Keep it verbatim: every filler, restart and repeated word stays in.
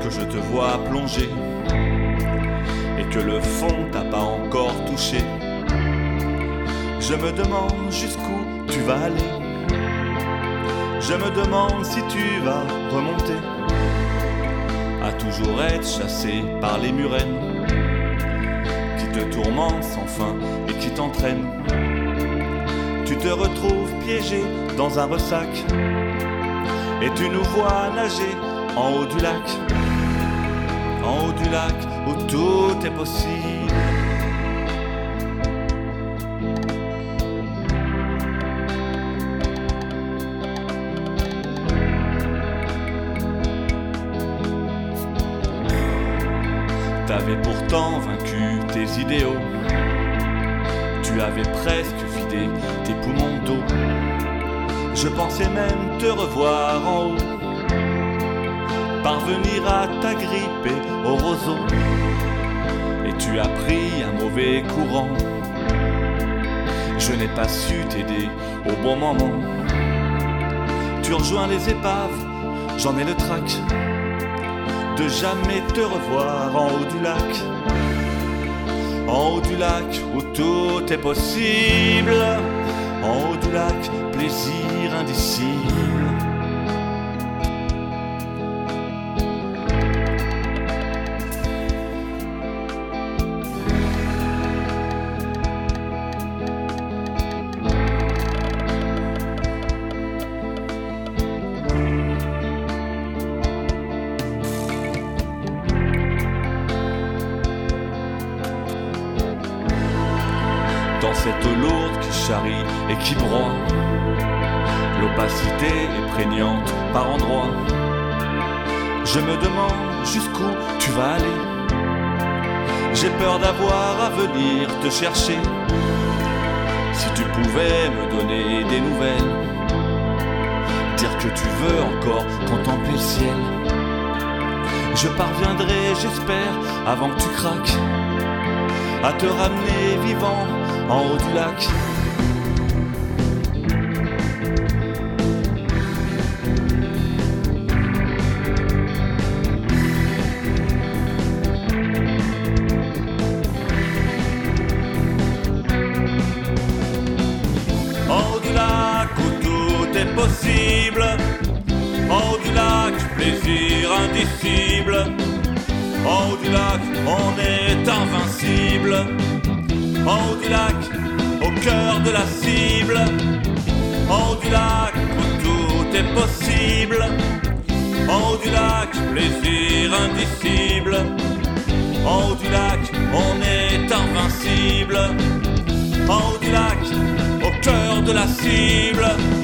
que je te vois plonger et que le fond t'a pas encore touché. Je me demande jusqu'où tu vas aller. Je me demande si tu vas remonter, à toujours être chassé par les murènes qui te tourmentent sans fin et qui t'entraînent. Tu te retrouves piégé dans un ressac et tu nous vois nager en haut du lac, en haut du lac où tout est possible. T'avais pourtant vaincu tes idéaux, tu avais presque vidé tes poumons d'eau. Je pensais même te revoir en haut, parvenir à t'agripper au roseau. Et tu as pris un mauvais courant, je n'ai pas su t'aider au bon moment. Tu rejoins les épaves, j'en ai le trac de jamais te revoir en haut du lac, en haut du lac où tout est possible, en haut du lac, plaisir indicible. Dans cette eau lourde qui charrie et qui broie, l'opacité est prégnante par endroits. Je me demande jusqu'où tu vas aller. J'ai peur d'avoir à venir te chercher. Si tu pouvais me donner des nouvelles, dire que tu veux encore contempler le ciel, je parviendrai, j'espère, avant que tu craques, à te ramener vivant en haut du lac. En haut du lac où tout est possible, en haut du lac, plaisir indicible. En haut du lac, on est invincible. En haut du lac, au cœur de la cible. En haut du lac, où tout est possible. En haut du lac, plaisir indicible. En haut du lac, on est invincible. En haut du lac, au cœur de la cible.